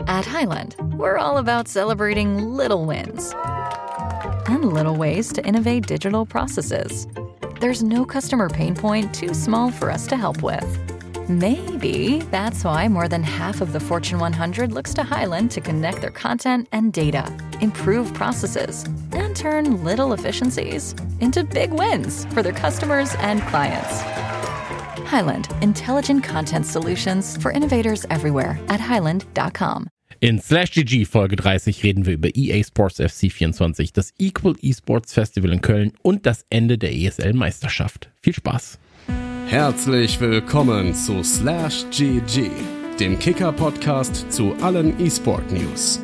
At Highland, we're all about celebrating little wins and little ways to innovate digital processes. There's no customer pain point too small for us to help with. Maybe that's why more than half of the Fortune 100 looks to Highland to connect their content and data, improve processes, and turn little efficiencies into big wins for their customers and clients. Highland, intelligent content solutions for innovators everywhere at highland.com. In /GG Folge 30 reden wir über EA Sports FC 24, das Equal Esports Festival in Köln und das Ende der ESL-Meisterschaft. Viel Spaß! Herzlich willkommen zu /GG, dem Kicker-Podcast zu allen E-Sport-News.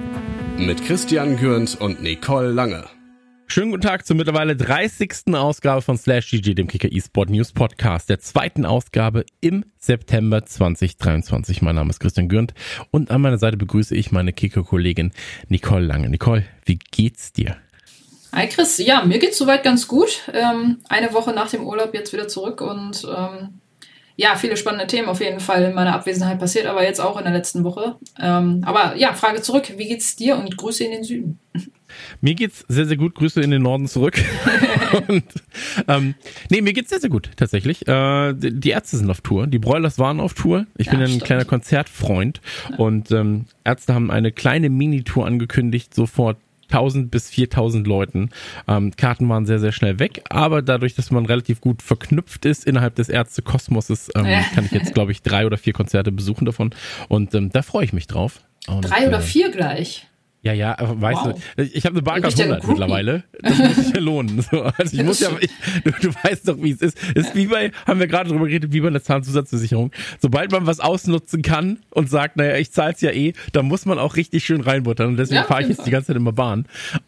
Mit Christian Gürnt und Nicole Lange. Schönen guten Tag zur mittlerweile 30. Ausgabe von /GG, dem Kicker eSport News Podcast, der zweiten Ausgabe im September 2023. Mein Name ist Christian Gürnt und an meiner Seite begrüße ich meine Kicker-Kollegin Nicole Lange. Nicole, wie geht's dir? Hi Chris, ja, mir geht's soweit ganz gut. Eine Woche nach dem Urlaub jetzt wieder zurück und ja, viele spannende Themen auf jeden Fall in meiner Abwesenheit passiert, aber jetzt auch in der letzten Woche. Aber ja, Frage zurück, wie geht's dir und Grüße in den Süden? Mir geht's sehr, sehr gut. Grüße in den Norden zurück. Und, mir geht's sehr, sehr gut, tatsächlich. Die Ärzte sind auf Tour. Die Broilers waren auf Tour. Ich bin ein kleiner Konzertfreund. Ja. Und Ärzte haben eine kleine Mini-Tour angekündigt, so vor 1000 bis 4000 Leuten. Karten waren sehr, sehr schnell weg. Aber dadurch, dass man relativ gut verknüpft ist innerhalb des Ärztekosmoses, kann ich jetzt, glaube ich, 3 oder 4 Konzerte besuchen davon. Und da freue ich mich drauf. Und, 3 oder 4 gleich? Ja, weißt du, ich habe eine Barcard 100 mittlerweile. Das muss sich ja lohnen. So, also ich muss ja, du weißt doch, wie es ist. Ist wie haben wir gerade drüber geredet, wie bei einer Zahnzusatzversicherung. Sobald man was ausnutzen kann und sagt, naja, ich zahl's ja dann muss man auch richtig schön reinbuttern. Und deswegen fahre ich jetzt die ganze Zeit immer Bahn.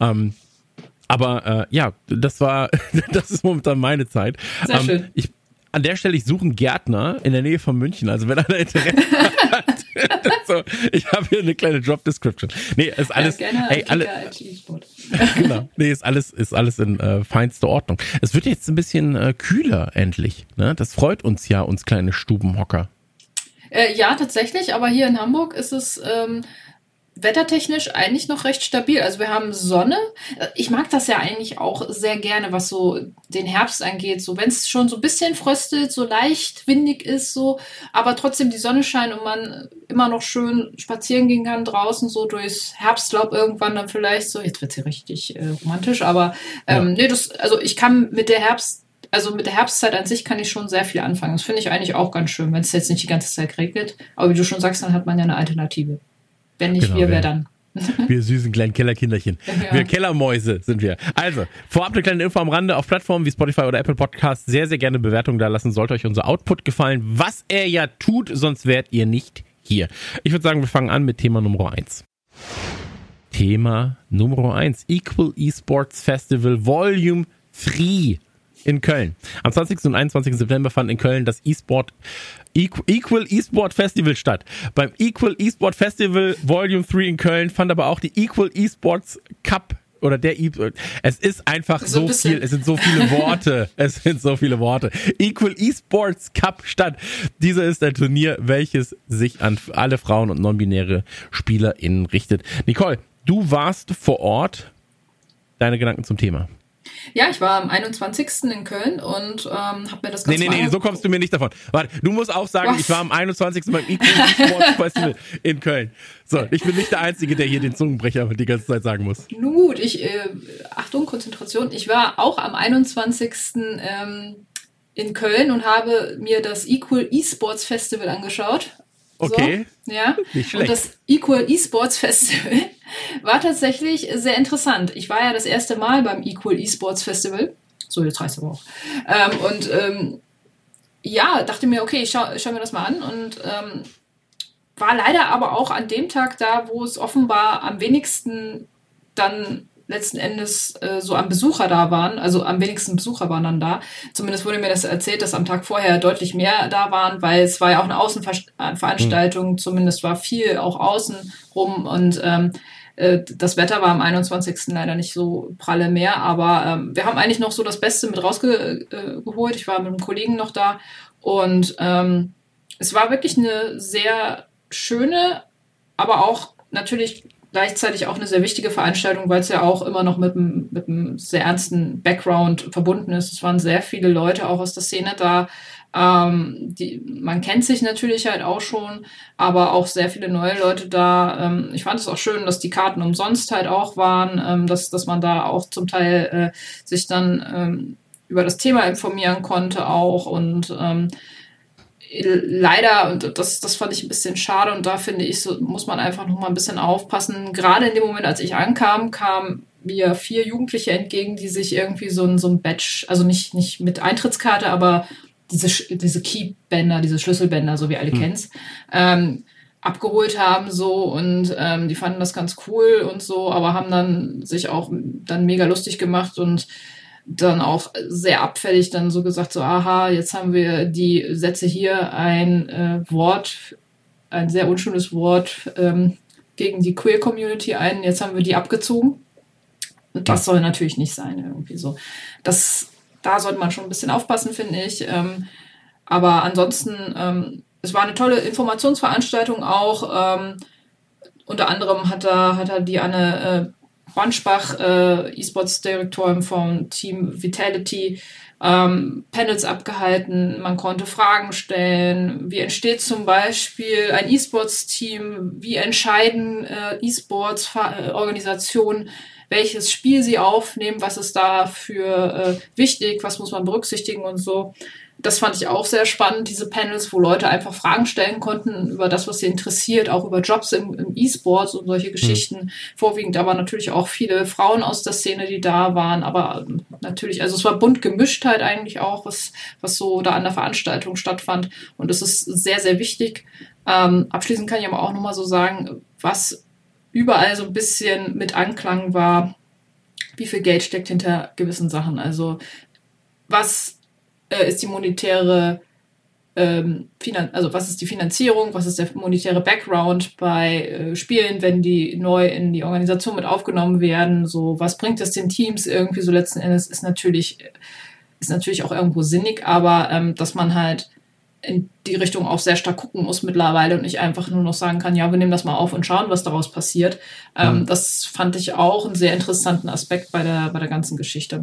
Aber das ist momentan meine Zeit. Sehr schön. An der Stelle, ich suche einen Gärtner in der Nähe von München. Also wenn einer Interesse hat. So, ich habe hier eine kleine Job Description. Nee, ist alles. Genau. Nee, ist alles in feinster Ordnung. Es wird jetzt ein bisschen kühler endlich. Ne? Das freut uns ja, uns kleine Stubenhocker. Ja, tatsächlich. Aber hier in Hamburg ist es wettertechnisch eigentlich noch recht stabil. Also wir haben Sonne. Ich mag das ja eigentlich auch sehr gerne, was so den Herbst angeht. So, wenn es schon so ein bisschen fröstelt, so leicht windig ist, so, aber trotzdem die Sonne scheint und man immer noch schön spazieren gehen kann draußen, so durchs Herbstlaub irgendwann dann vielleicht so. Jetzt wird's hier richtig romantisch, aber ich kann mit der Herbstzeit an sich kann ich schon sehr viel anfangen. Das finde ich eigentlich auch ganz schön, wenn es jetzt nicht die ganze Zeit regnet. Aber wie du schon sagst, dann hat man ja eine Alternative. Wenn nicht wir, wer dann? Wir süßen kleinen Kellerkinderchen. Ja. Wir Kellermäuse sind wir. Also, vorab eine kleine Info am Rande. Auf Plattformen wie Spotify oder Apple Podcasts sehr, sehr gerne Bewertungen da lassen. Sollte euch unser Output gefallen, was er ja tut, sonst wärt ihr nicht hier. Ich würde sagen, wir fangen an mit Thema Nummer 1. Thema Nummer 1. Equal Esports Festival Volume 3 in Köln. Am 20. und 21. September fand in Köln das Equal Esport Festival statt. Beim Equal Esport Festival Volume 3 in Köln fand aber auch die Equal Esports Cup oder es ist einfach so viel, es sind so viele Worte. Equal Esports Cup statt. Dieser ist ein Turnier, welches sich an alle Frauen und non-binäre SpielerInnen richtet. Nicole, du warst vor Ort. Deine Gedanken zum Thema? Ja, ich war am 21. in Köln und habe mir das Ganze Nee, so kommst du mir nicht davon. Warte, du musst auch sagen, was? Ich war am 21. beim Equal Esports Festival in Köln. So, ich bin nicht der Einzige, der hier den Zungenbrecher die ganze Zeit sagen muss. Nun gut, Achtung, Konzentration. Ich war auch am 21. In Köln und habe mir das Equal Esports Festival angeschaut. Okay. So, ja. Nicht schlecht. Und das Equal Esports Festival war tatsächlich sehr interessant. Ich war ja das erste Mal beim Equal Esports Festival. So, jetzt heißt es aber auch. Dachte mir, okay, ich schau mir das mal an und war leider aber auch an dem Tag da, wo es offenbar am wenigsten dann letzten Endes so am Besucher da waren, also am wenigsten Besucher waren dann da. Zumindest wurde mir das erzählt, dass am Tag vorher deutlich mehr da waren, weil es war ja auch eine Außenveranstaltung, zumindest war viel auch außen rum und das Wetter war am 21. leider nicht so pralle mehr, aber wir haben eigentlich noch so das Beste mit rausgeholt. Ich war mit einem Kollegen noch da und es war wirklich eine sehr schöne aber auch natürlich gleichzeitig auch eine sehr wichtige Veranstaltung, weil es ja auch immer noch mit einem sehr ernsten Background verbunden ist. Es waren sehr viele Leute auch aus der Szene da. Man kennt sich natürlich halt auch schon, aber auch sehr viele neue Leute da. Ich fand es auch schön, dass die Karten umsonst halt auch waren, dass man da auch zum Teil sich dann über das Thema informieren konnte auch und leider, und das fand ich ein bisschen schade und da finde ich, so muss man einfach noch mal ein bisschen aufpassen. Gerade in dem Moment, als ich ankam, kamen mir 4 Jugendliche entgegen, die sich irgendwie so ein Badge, also nicht mit Eintrittskarte, aber diese Keybänder, diese Schlüsselbänder, so wie alle kennen's, abgeholt haben so und die fanden das ganz cool und so, aber haben dann sich auch dann mega lustig gemacht und dann auch sehr abfällig dann so gesagt, so aha, jetzt haben wir die Sätze hier ein Wort, ein sehr unschönes Wort gegen die Queer-Community ein, jetzt haben wir die abgezogen. Und das soll natürlich nicht sein, irgendwie so. Da sollte man schon ein bisschen aufpassen, finde ich. Aber ansonsten, es war eine tolle Informationsveranstaltung auch. Unter anderem hat er die Anne Banschbach, E-Sports-Direktorin vom Team Vitality, Panels abgehalten. Man konnte Fragen stellen. Wie entsteht zum Beispiel ein E-Sports-Team? Wie entscheiden E-Sports-Organisationen, welches Spiel sie aufnehmen? Was ist da für wichtig? Was muss man berücksichtigen und so? Das fand ich auch sehr spannend, diese Panels, wo Leute einfach Fragen stellen konnten über das, was sie interessiert, auch über Jobs im E-Sports und solche Geschichten. Vorwiegend aber natürlich auch viele Frauen aus der Szene, die da waren, aber natürlich, also es war bunt gemischt halt eigentlich auch, was so da an der Veranstaltung stattfand und es ist sehr, sehr wichtig. Abschließend kann ich aber auch nochmal so sagen, was überall so ein bisschen mit Anklang war, wie viel Geld steckt hinter gewissen Sachen, also was ist die monetäre, also was ist die Finanzierung, was ist der monetäre Background bei Spielen, wenn die neu in die Organisation mit aufgenommen werden, so was bringt es den Teams irgendwie so letzten Endes, ist natürlich auch irgendwo sinnig, aber dass man halt in die Richtung auch sehr stark gucken muss mittlerweile und nicht einfach nur noch sagen kann, ja, wir nehmen das mal auf und schauen, was daraus passiert. Das fand ich auch einen sehr interessanten Aspekt bei der ganzen Geschichte.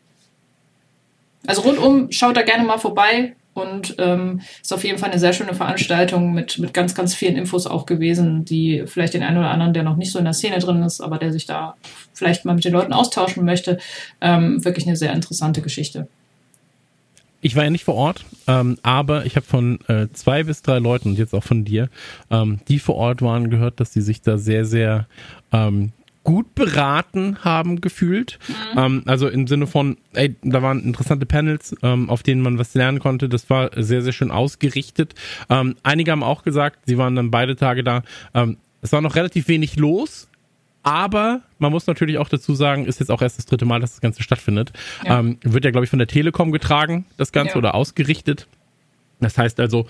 Also rundum, schaut da gerne mal vorbei und ist auf jeden Fall eine sehr schöne Veranstaltung mit ganz, ganz vielen Infos auch gewesen, die vielleicht den einen oder anderen, der noch nicht so in der Szene drin ist, aber der sich da vielleicht mal mit den Leuten austauschen möchte, wirklich eine sehr interessante Geschichte. Ich war ja nicht vor Ort, aber ich habe von 2 bis 3 Leuten und jetzt auch von dir, die vor Ort waren, gehört, dass sie sich da sehr, sehr gut beraten haben gefühlt. Also im Sinne von, da waren interessante Panels, auf denen man was lernen konnte. Das war sehr, sehr schön ausgerichtet. Einige haben auch gesagt, sie waren dann beide Tage da. Es war noch relativ wenig los, aber man muss natürlich auch dazu sagen, ist jetzt auch erst das 3. Mal, dass das Ganze stattfindet. Ja. Wird ja, glaube ich, von der Telekom getragen, das Ganze, oder ausgerichtet. Das heißt also,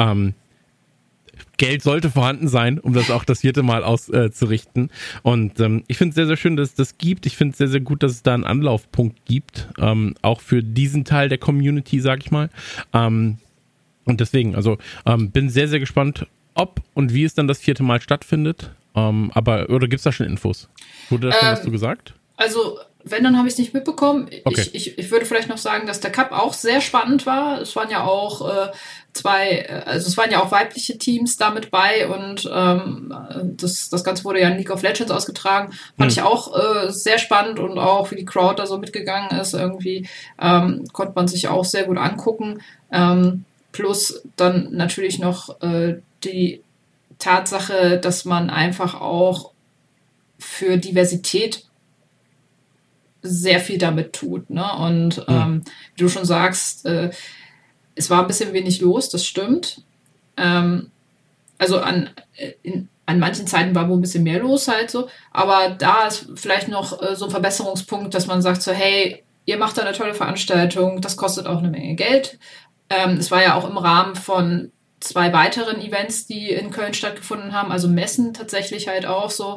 Geld sollte vorhanden sein, um das auch das 4. Mal auszurichten. Und ich finde es sehr, sehr schön, dass es das gibt. Ich finde es sehr, sehr gut, dass es da einen Anlaufpunkt gibt, auch für diesen Teil der Community, sag ich mal. Und deswegen, also bin sehr, sehr gespannt, ob und wie es dann das 4. Mal stattfindet. Oder gibt es da schon Infos? Wurde da schon was zu gesagt? Also, wenn, dann habe ich es nicht mitbekommen. Okay. Ich würde vielleicht noch sagen, dass der Cup auch sehr spannend war. Es waren ja auch es waren ja auch weibliche Teams da mit bei und das Ganze wurde ja in League of Legends ausgetragen. Fand ich auch sehr spannend und auch wie die Crowd da so mitgegangen ist irgendwie, konnte man sich auch sehr gut angucken. Plus dann natürlich noch die Tatsache, dass man einfach auch für Diversität sehr viel damit tut, ne? Und wie du schon sagst, es war ein bisschen wenig los, das stimmt. Also an manchen Zeiten war wohl ein bisschen mehr los halt so, aber da ist vielleicht noch so ein Verbesserungspunkt, dass man sagt so, hey, ihr macht da eine tolle Veranstaltung, das kostet auch eine Menge Geld. Es war ja auch im Rahmen von 2 weiteren Events, die in Köln stattgefunden haben, also Messen tatsächlich halt auch so.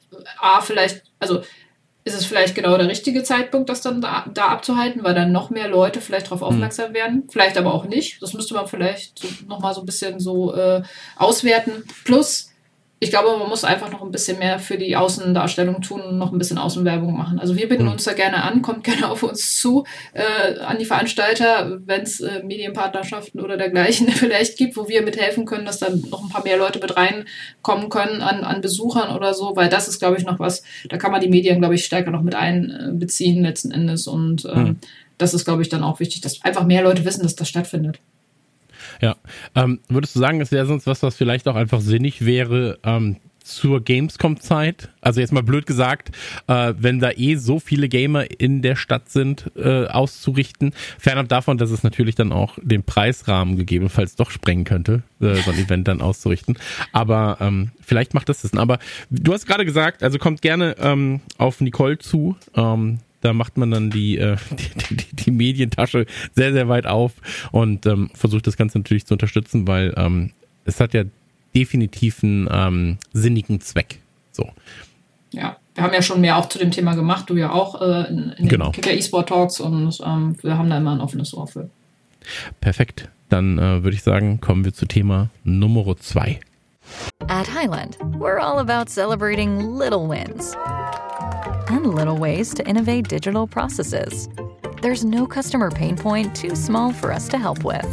Ist es vielleicht genau der richtige Zeitpunkt, das dann da abzuhalten, weil dann noch mehr Leute vielleicht darauf aufmerksam werden. Vielleicht aber auch nicht. Das müsste man vielleicht nochmal so ein bisschen so auswerten. Plus, ich glaube, man muss einfach noch ein bisschen mehr für die Außendarstellung tun und noch ein bisschen Außenwerbung machen. Also wir bieten uns da gerne an, kommt gerne auf uns zu, an die Veranstalter, wenn es Medienpartnerschaften oder dergleichen vielleicht gibt, wo wir mithelfen können, dass dann noch ein paar mehr Leute mit reinkommen können an Besuchern oder so, weil das ist, glaube ich, noch was, da kann man die Medien, glaube ich, stärker noch mit einbeziehen letzten Endes und das ist, glaube ich, dann auch wichtig, dass einfach mehr Leute wissen, dass das stattfindet. Ja, würdest du sagen, es wäre sonst was vielleicht auch einfach sinnig wäre zur Gamescom-Zeit? Also jetzt mal blöd gesagt, wenn da so viele Gamer in der Stadt sind, auszurichten, fernab davon, dass es natürlich dann auch den Preisrahmen gegebenenfalls doch sprengen könnte, so ein Event dann auszurichten. Aber vielleicht macht das Sinn. Aber du hast gerade gesagt, also kommt gerne auf Nicole zu. Da macht man dann die Medientasche sehr, sehr weit auf und versucht das Ganze natürlich zu unterstützen, weil es hat ja definitiv einen sinnigen Zweck. So. Ja, wir haben ja schon mehr auch zu dem Thema gemacht, du ja auch in den Kicker eSport Talks und wir haben da immer ein offenes Ohr für. Perfekt. Dann würde ich sagen, kommen wir zu Thema Nummer 2. At Highland, we're all about celebrating little wins and little ways to innovate digital processes. There's no customer pain point too small for us to help with.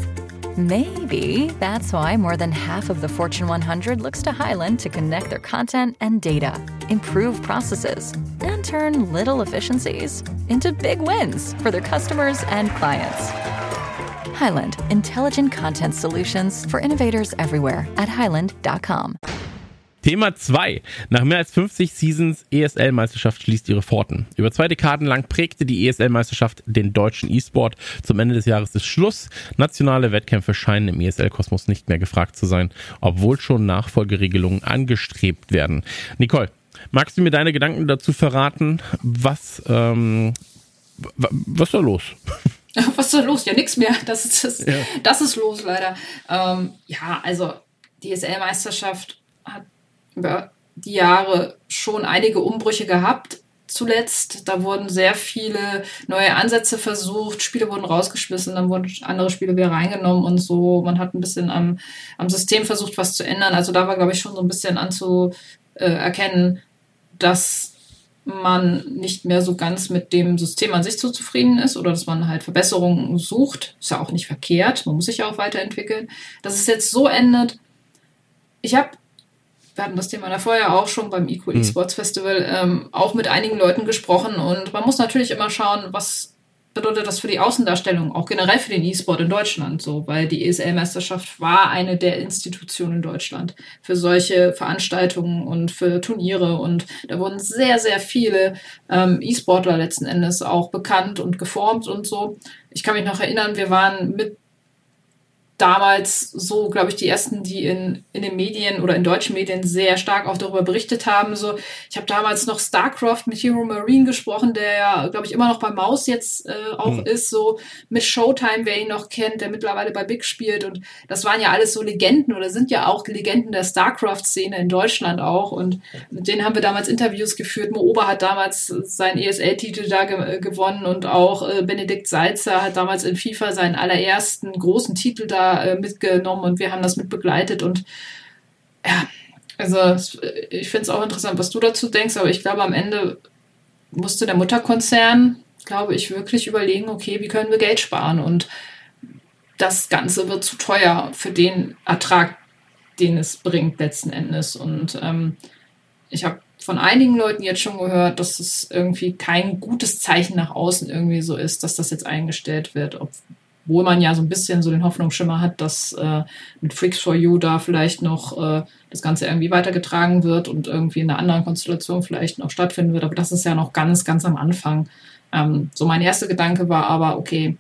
Maybe that's why more than half of the Fortune 100 looks to Highland to connect their content and data, improve processes, and turn little efficiencies into big wins for their customers and clients. Highland, intelligent content solutions for innovators everywhere at highland.com. Thema 2. Nach mehr als 50 Seasons ESL-Meisterschaft schließt ihre Pforten. Über 2 Dekaden lang prägte die ESL-Meisterschaft den deutschen E-Sport. Zum Ende des Jahres ist Schluss. Nationale Wettkämpfe scheinen im ESL-Kosmos nicht mehr gefragt zu sein, obwohl schon Nachfolgeregelungen angestrebt werden. Nicole, magst du mir deine Gedanken dazu verraten? Was ist da los? Was ist da los? Ja, nichts mehr. Das ist los, leider. Also die ESL-Meisterschaft hat über die Jahre schon einige Umbrüche gehabt. Zuletzt, da wurden sehr viele neue Ansätze versucht, Spiele wurden rausgeschmissen, dann wurden andere Spiele wieder reingenommen und so. Man hat ein bisschen am System versucht, was zu ändern. Also da war, glaube ich, schon so ein bisschen anzuerkennen, dass man nicht mehr so ganz mit dem System an sich so zufrieden ist oder dass man halt Verbesserungen sucht. Ist ja auch nicht verkehrt, man muss sich ja auch weiterentwickeln. Dass es jetzt so endet, wir hatten das Thema davor ja auch schon beim Equal eSports Festival auch mit einigen Leuten gesprochen und man muss natürlich immer schauen, was bedeutet das für die Außendarstellung, auch generell für den E-Sport in Deutschland so, weil die ESL-Meisterschaft war eine der Institutionen in Deutschland für solche Veranstaltungen und für Turniere und da wurden sehr, sehr viele E-Sportler letzten Endes auch bekannt und geformt und so. Ich kann mich noch erinnern, wir waren mit damals so, glaube ich, die ersten, die in den Medien oder in deutschen Medien sehr stark auch darüber berichtet haben. So, ich habe damals noch StarCraft mit Hero Marine gesprochen, der ja, glaube ich, immer noch bei Maus jetzt auch ist, so mit Showtime, wer ihn noch kennt, der mittlerweile bei Big spielt. Und das waren ja alles so Legenden oder sind ja auch Legenden der StarCraft-Szene in Deutschland auch. Und mit denen haben wir damals Interviews geführt. Mo Ober hat damals seinen ESL-Titel da gewonnen und auch Benedikt Salzer hat damals in FIFA seinen allerersten großen Titel da mitgenommen und wir haben das mitbegleitet und ja, also ich finde es auch interessant, was du dazu denkst, aber ich glaube, am Ende musste der Mutterkonzern, glaube ich, wirklich überlegen, okay, wie können wir Geld sparen und das Ganze wird zu teuer für den Ertrag, den es bringt letzten Endes und ich habe von einigen Leuten jetzt schon gehört, dass es irgendwie kein gutes Zeichen nach außen irgendwie so ist, dass das jetzt eingestellt wird, obwohl man ja so ein bisschen so den Hoffnungsschimmer hat, dass mit Freaks 4 U da vielleicht noch das Ganze irgendwie weitergetragen wird und irgendwie in einer anderen Konstellation vielleicht noch stattfinden wird. Aber das ist ja noch ganz, ganz am Anfang. So mein erster Gedanke war aber, okay,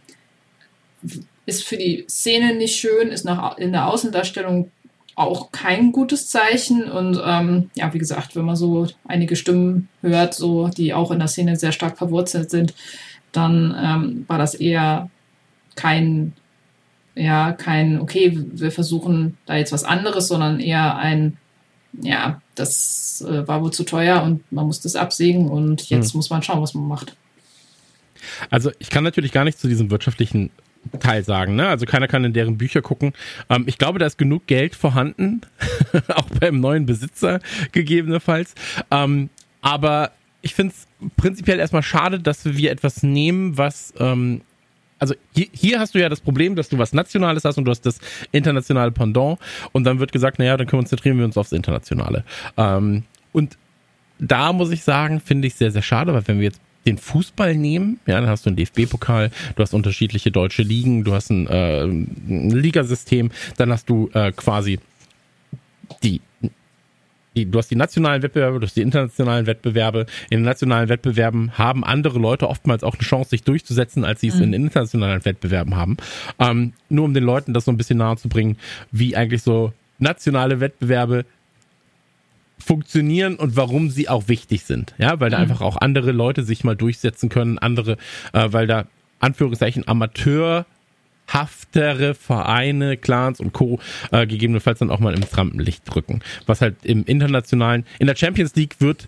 ist für die Szene nicht schön, ist in der Außendarstellung auch kein gutes Zeichen. Und wie gesagt, wenn man so einige Stimmen hört, so die auch in der Szene sehr stark verwurzelt sind, dann war das eher kein, okay, wir versuchen da jetzt was anderes, sondern eher das war wohl zu teuer und man muss das absägen und jetzt muss man schauen, was man macht. Also ich kann natürlich gar nicht zu diesem wirtschaftlichen Gegenteil sagen, ne? Also keiner kann in deren Bücher gucken. Ich glaube, da ist genug Geld vorhanden, auch beim neuen Besitzer gegebenenfalls. Aber ich finde es prinzipiell erstmal schade, dass wir etwas nehmen, was also hier hast du ja das Problem, dass du was Nationales hast und du hast das internationale Pendant und dann wird gesagt, naja, dann konzentrieren wir uns aufs Internationale. Und da muss ich sagen, finde ich sehr, sehr schade, weil wenn wir jetzt den Fußball nehmen, ja, dann hast du einen DFB-Pokal, du hast unterschiedliche deutsche Ligen, du hast ein Ligasystem, dann hast du quasi du hast die nationalen Wettbewerbe, du hast die internationalen Wettbewerbe. In den nationalen Wettbewerben haben andere Leute oftmals auch eine Chance, sich durchzusetzen, als sie es in internationalen Wettbewerben haben. Nur um den Leuten das so ein bisschen nahe zu bringen, wie eigentlich so nationale Wettbewerbe funktionieren und warum sie auch wichtig sind. Ja, weil da einfach auch andere Leute sich mal durchsetzen können, weil da Anführungszeichen Amateurhaftere Vereine, Clans und Co. Gegebenenfalls dann auch mal ins Rampenlicht drücken. Was halt im internationalen, in der Champions League wird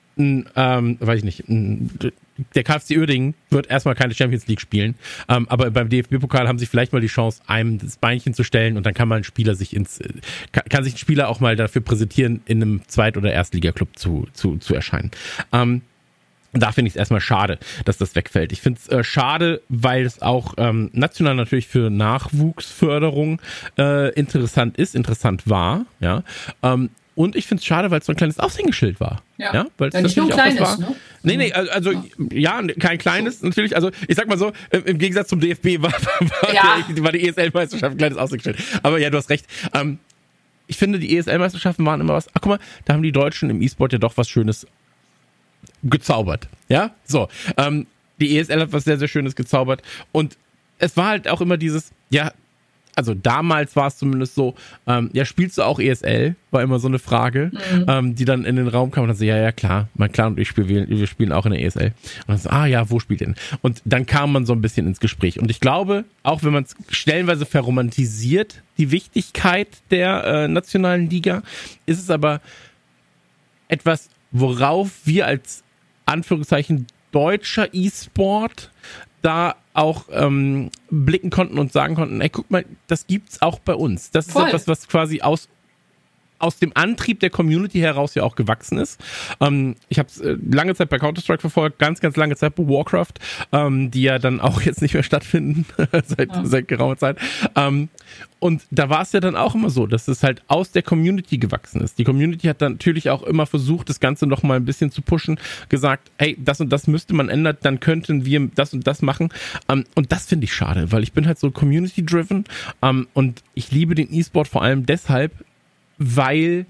der KfC Uerdingen wird erstmal keine Champions League spielen, aber beim DFB-Pokal haben sie vielleicht mal die Chance, einem das Beinchen zu stellen und dann kann man ein Spieler kann sich ein Spieler auch mal dafür präsentieren, in einem Zweit- oder Erstligaklub zu erscheinen. Da finde ich es erstmal schade, dass das wegfällt. Ich finde es schade, weil es auch national natürlich für Nachwuchsförderung interessant war, ja. Und ich finde es schade, weil es so ein kleines Aushängeschild war. Ja, weil es nicht nur ein kleines, war. Ne? Nee, also ja, kein kleines natürlich. Also ich sag mal so, im Gegensatz zum DFB war die ESL-Meisterschaft ein kleines Aushängeschild. Aber ja, du hast recht. Ich finde, die ESL-Meisterschaften waren immer was, ach guck mal, da haben die Deutschen im E-Sport ja doch was Schönes gezaubert. Ja, so. Die ESL hat was sehr, sehr Schönes gezaubert. Und es war halt auch immer dieses, ja, also damals war es zumindest so, ja, spielst du auch ESL? War immer so eine Frage, die dann in den Raum kam und dann so, ja, klar, mein Clan und ich wir spielen auch in der ESL. Und dann so, ja, wo spielt ihr denn? Und dann kam man so ein bisschen ins Gespräch. Und ich glaube, auch wenn man es stellenweise verromantisiert, die Wichtigkeit der nationalen Liga, ist es aber etwas, worauf wir als Anführungszeichen deutscher E-Sport da auch blicken konnten und sagen konnten, ey, guck mal, das gibt's auch bei uns. Das ist etwas, was quasi aus dem Antrieb der Community heraus ja auch gewachsen ist. Ich habe es lange Zeit bei Counter-Strike verfolgt, ganz, ganz lange Zeit bei Warcraft, die ja dann auch jetzt nicht mehr stattfinden, seit geraumer Zeit. Und da war es ja dann auch immer so, dass es halt aus der Community gewachsen ist. Die Community hat dann natürlich auch immer versucht, das Ganze noch mal ein bisschen zu pushen, gesagt, hey, das und das müsste man ändern, dann könnten wir das und das machen. Und das finde ich schade, weil ich bin halt so Community-driven und ich liebe den E-Sport vor allem deshalb, weil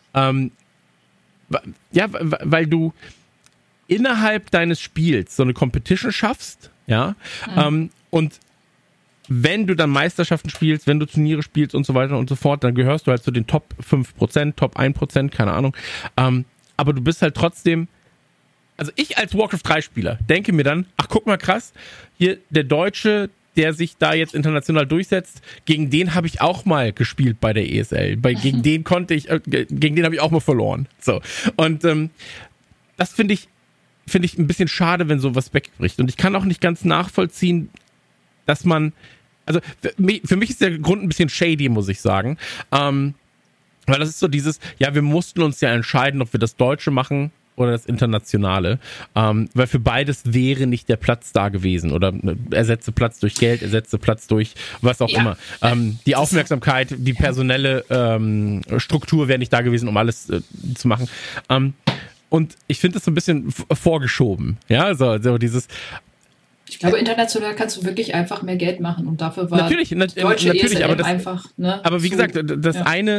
du innerhalb deines Spiels so eine Competition schaffst, ja, und wenn du dann Meisterschaften spielst, wenn du Turniere spielst und so weiter und so fort, dann gehörst du halt zu den Top 5%, Top 1%, keine Ahnung, aber du bist halt trotzdem, also ich als Warcraft 3 Spieler denke mir dann, ach guck mal krass, hier der Deutsche, der sich da jetzt international durchsetzt, gegen den habe ich auch mal gespielt bei der ESL. Gegen den habe ich auch mal verloren. So. Und das finde ich ein bisschen schade, wenn sowas wegbricht. Und ich kann auch nicht ganz nachvollziehen, dass man, also für mich ist der Grund ein bisschen shady, muss ich sagen. Weil das ist so dieses, ja, wir mussten uns ja entscheiden, ob wir das Deutsche machen oder das Internationale, weil für beides wäre nicht der Platz da gewesen oder ersetze Platz durch Geld, ersetze Platz durch was auch immer. Die Aufmerksamkeit, die personelle Struktur wäre nicht da gewesen, um alles zu machen. Und ich finde das so ein bisschen vorgeschoben. Ja, so dieses. Ich glaube, international kannst du wirklich einfach mehr Geld machen und dafür war natürlich, deutsche ESL aber das, einfach. Ne, aber wie gesagt, das eine.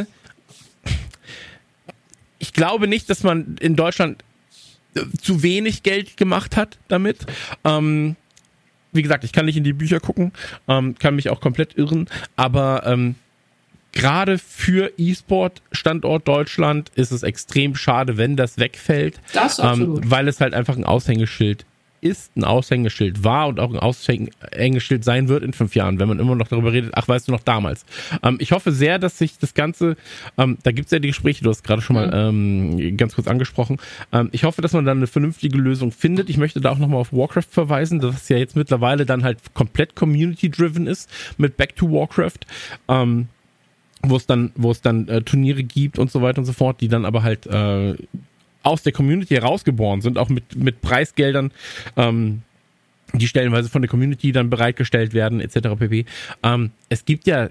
Ich glaube nicht, dass man in Deutschland zu wenig Geld gemacht hat damit. Wie gesagt, ich kann nicht in die Bücher gucken, kann mich auch komplett irren, aber gerade für E-Sport Standort Deutschland ist es extrem schade, wenn das wegfällt, das absolut. Weil es halt einfach ein Aushängeschild ist ein Aushängeschild, war und auch ein Aushängeschild sein wird in 5 Jahren, wenn man immer noch darüber redet, ach, weißt du noch damals. Ich hoffe sehr, dass sich das Ganze, da gibt es ja die Gespräche, du hast gerade schon mal ganz kurz angesprochen, ich hoffe, dass man dann eine vernünftige Lösung findet. Ich möchte da auch nochmal auf Warcraft verweisen, dass es ja jetzt mittlerweile dann halt komplett community-driven ist mit Back to Warcraft, wo es dann Turniere gibt und so weiter und so fort, die dann aber halt aus der Community herausgeboren sind, auch mit Preisgeldern, die stellenweise von der Community dann bereitgestellt werden, etc. pp. Es gibt ja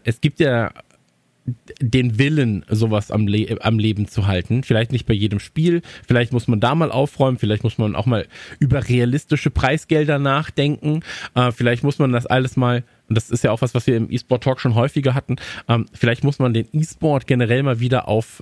den Willen, sowas am Leben zu halten. Vielleicht nicht bei jedem Spiel, vielleicht muss man da mal aufräumen, vielleicht muss man auch mal über realistische Preisgelder nachdenken, vielleicht muss man das alles mal, und das ist ja auch was wir im E-Sport-Talk schon häufiger hatten, vielleicht muss man den E-Sport generell mal wieder auf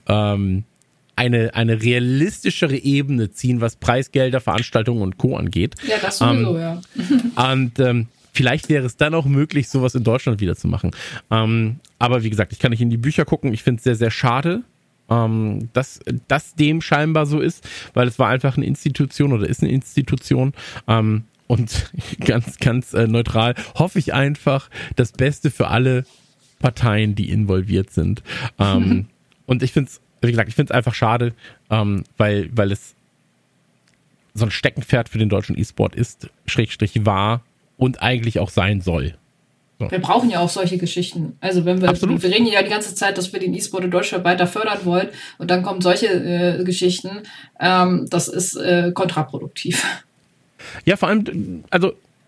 eine realistischere Ebene ziehen, was Preisgelder, Veranstaltungen und Co. angeht. Ja, das sowieso, ja. Und vielleicht wäre es dann auch möglich, sowas in Deutschland wieder zu machen. Aber wie gesagt, ich kann nicht in die Bücher gucken. Ich finde es sehr, sehr schade, dass das dem scheinbar so ist, weil es war einfach eine Institution oder ist eine Institution. Und ganz, ganz neutral hoffe ich einfach das Beste für alle Parteien, die involviert sind. Und ich finde es, wie gesagt, ich finde es einfach schade, weil es so ein Steckenpferd für den deutschen E-Sport ist, / war und eigentlich auch sein soll. So. Wir brauchen ja auch solche Geschichten. Also wir reden ja die ganze Zeit, dass wir den E-Sport in Deutschland weiter fördern wollen und dann kommen solche Geschichten. Das ist kontraproduktiv. Ja, vor allem, also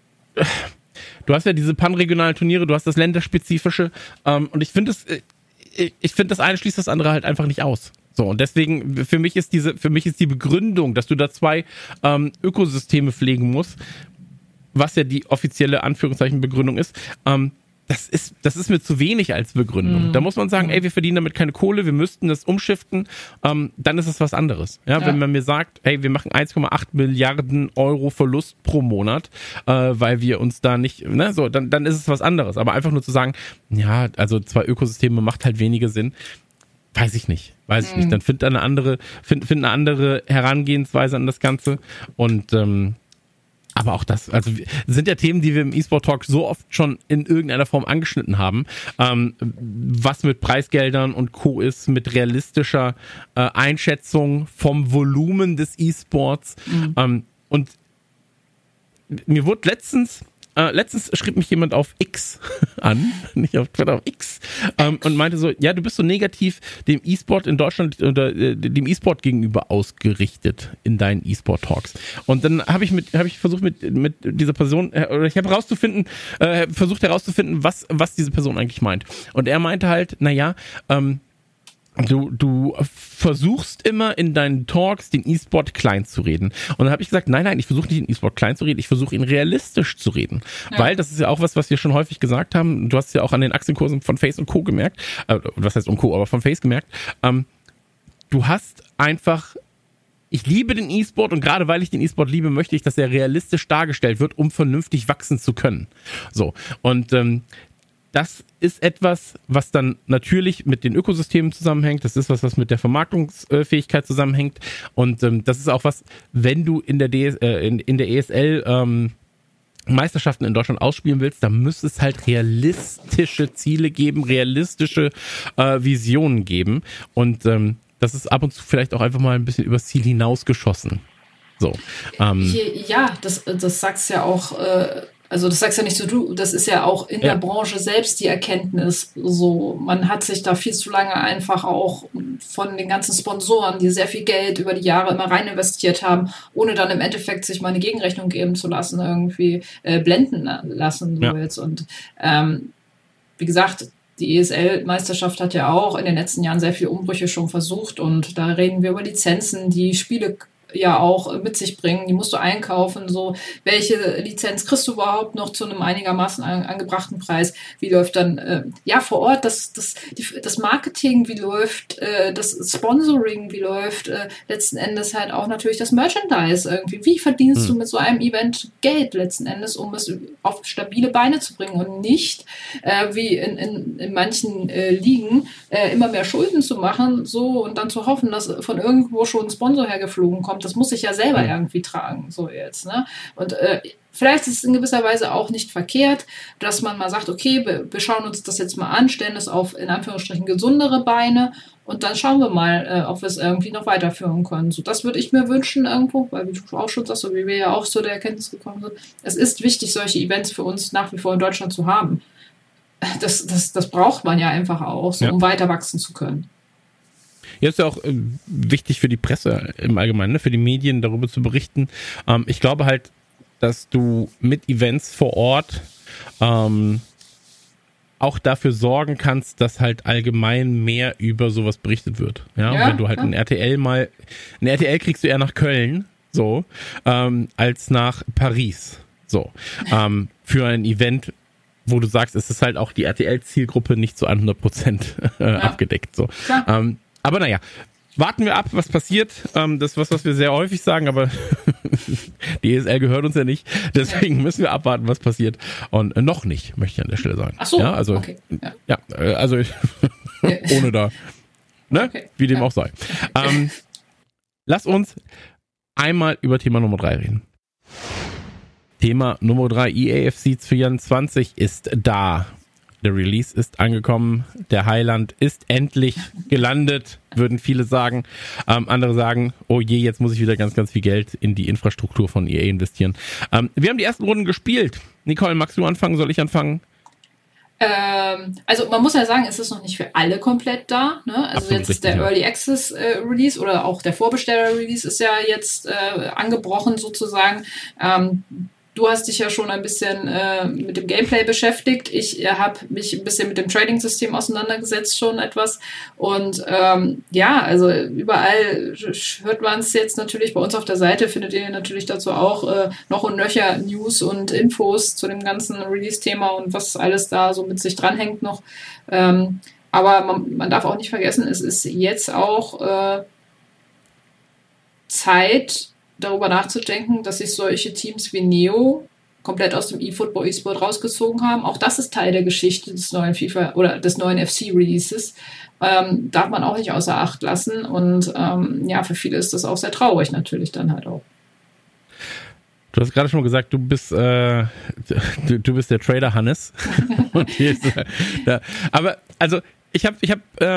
du hast ja diese panregionalen Turniere, du hast das länderspezifische und ich finde das eine schließt das andere halt einfach nicht aus. So, und deswegen, für mich ist die Begründung, dass du da 2 Ökosysteme pflegen musst, was ja die offizielle Anführungszeichen Begründung ist, das ist mir zu wenig als Begründung. Da muss man sagen, ey, wir verdienen damit keine Kohle, wir müssten das umschiften, dann ist es was anderes. Ja, wenn man mir sagt, hey, wir machen 1,8 Milliarden Euro Verlust pro Monat, weil wir uns da nicht, ne, so, dann ist es was anderes. Aber einfach nur zu sagen, ja, also 2 Ökosysteme macht halt weniger Sinn, weiß ich nicht. Dann find eine andere Herangehensweise an das Ganze und aber auch das, also sind ja Themen, die wir im E-Sport-Talk so oft schon in irgendeiner Form angeschnitten haben, was mit Preisgeldern und Co. ist, mit realistischer Einschätzung vom Volumen des E-Sports. Und mir wurde letztens schrieb mich jemand auf X an, nicht auf Twitter, auf X, und meinte so, ja, du bist so negativ dem E-Sport in Deutschland oder dem E-Sport gegenüber ausgerichtet in deinen E-Sport-Talks. Und dann habe ich versucht mit dieser Person, oder ich habe versucht herauszufinden, was diese Person eigentlich meint. Und er meinte halt, naja, du versuchst immer in deinen Talks den E-Sport klein zu reden. Und dann habe ich gesagt, nein, ich versuche nicht den E-Sport klein zu reden, ich versuche ihn realistisch zu reden. Ja. Weil das ist ja auch was wir schon häufig gesagt haben. Du hast es ja auch an den Aktienkursen von Face und Co. gemerkt. Was heißt und Co., aber von Face gemerkt. Du hast einfach, ich liebe den E-Sport und gerade weil ich den E-Sport liebe, möchte ich, dass er realistisch dargestellt wird, um vernünftig wachsen zu können. So. Und das ist etwas, was dann natürlich mit den Ökosystemen zusammenhängt. Das ist was mit der Vermarktungsfähigkeit zusammenhängt. Und das ist auch was, wenn du in der ESL Meisterschaften in Deutschland ausspielen willst, dann müsste es halt realistische Ziele geben, realistische Visionen geben. Und das ist ab und zu vielleicht auch einfach mal ein bisschen übers Ziel hinausgeschossen. So. Das sagst ja auch. Also das sagst ja nicht so du, das ist ja auch in der Branche selbst die Erkenntnis so. Man hat sich da viel zu lange einfach auch von den ganzen Sponsoren, die sehr viel Geld über die Jahre immer rein investiert haben, ohne dann im Endeffekt sich mal eine Gegenrechnung geben zu lassen, irgendwie blenden lassen. So jetzt. Und wie gesagt, die ESL-Meisterschaft hat ja auch in den letzten Jahren sehr viele Umbrüche schon versucht und da reden wir über Lizenzen, die Spiele ja auch mit sich bringen, die musst du einkaufen, so, welche Lizenz kriegst du überhaupt noch zu einem einigermaßen angebrachten Preis, wie läuft dann, vor Ort das Marketing, wie läuft das Sponsoring, wie läuft letzten Endes halt auch natürlich das Merchandise irgendwie, wie verdienst du mit so einem Event Geld letzten Endes, um es auf stabile Beine zu bringen und nicht, wie in manchen Ligen, immer mehr Schulden zu machen, so, und dann zu hoffen, dass von irgendwo schon ein Sponsor hergeflogen kommt. das muss ich ja selber irgendwie tragen, so jetzt, ne? Und vielleicht ist es in gewisser Weise auch nicht verkehrt, dass man mal sagt, okay, wir schauen uns das jetzt mal an, stellen es auf, in Anführungsstrichen, gesundere Beine und dann schauen wir mal, ob wir es irgendwie noch weiterführen können. So, das würde ich mir wünschen irgendwo, weil wie du auch schon sagst, so wie wir ja auch zu der Erkenntnis gekommen sind, es ist wichtig, solche Events für uns nach wie vor in Deutschland zu haben. Das braucht man ja einfach auch, so, um weiter wachsen zu können. Ja, ist ja auch wichtig für die Presse im Allgemeinen, ne? Für die Medien darüber zu berichten. Ich glaube halt, dass du mit Events vor Ort auch dafür sorgen kannst, dass halt allgemein mehr über sowas berichtet wird. Ja, wenn du halt ein RTL kriegst du eher nach Köln, so, als nach Paris, so, für ein Event, wo du sagst, es ist halt auch die RTL-Zielgruppe nicht zu 100% abgedeckt, so. Aber naja, warten wir ab, was passiert. Das ist was wir sehr häufig sagen, aber die ESL gehört uns ja nicht. Deswegen müssen wir abwarten, was passiert. Und noch nicht, möchte ich an der Stelle sagen. Ach so, ja, also, okay. Also ohne da, ne? Okay. Wie dem auch sei. Lass uns einmal über Thema Nummer 3 reden. Thema Nummer 3, EAFC 24 ist da. Der Release ist angekommen, der Highland ist endlich gelandet, würden viele sagen. Andere sagen, oh je, jetzt muss ich wieder ganz, ganz viel Geld in die Infrastruktur von EA investieren. Wir haben die ersten Runden gespielt. Nicole, magst du anfangen? Soll ich anfangen? Also man muss ja sagen, es ist noch nicht für alle komplett da. Ne? Also absolut jetzt richtig, ist der Early Access Release oder auch der Vorbesteller Release ist ja jetzt angebrochen sozusagen. Du hast dich ja schon ein bisschen mit dem Gameplay beschäftigt. Ich habe mich ein bisschen mit dem Trading-System auseinandergesetzt, schon etwas. Und also überall hört man es jetzt natürlich. Bei uns auf der Seite findet ihr natürlich dazu auch noch und nöcher News und Infos zu dem ganzen Release-Thema und was alles da so mit sich dranhängt noch. Aber man darf auch nicht vergessen, es ist jetzt auch Zeit, darüber nachzudenken, dass sich solche Teams wie Neo komplett aus dem eFootball eSport rausgezogen haben. Auch das ist Teil der Geschichte des neuen FIFA oder des neuen FC-Releases. Darf man auch nicht außer Acht lassen. Und für viele ist das auch sehr traurig natürlich dann halt auch. Du hast gerade schon gesagt, du bist der Trader Hannes. Und hier ist, aber also ich habe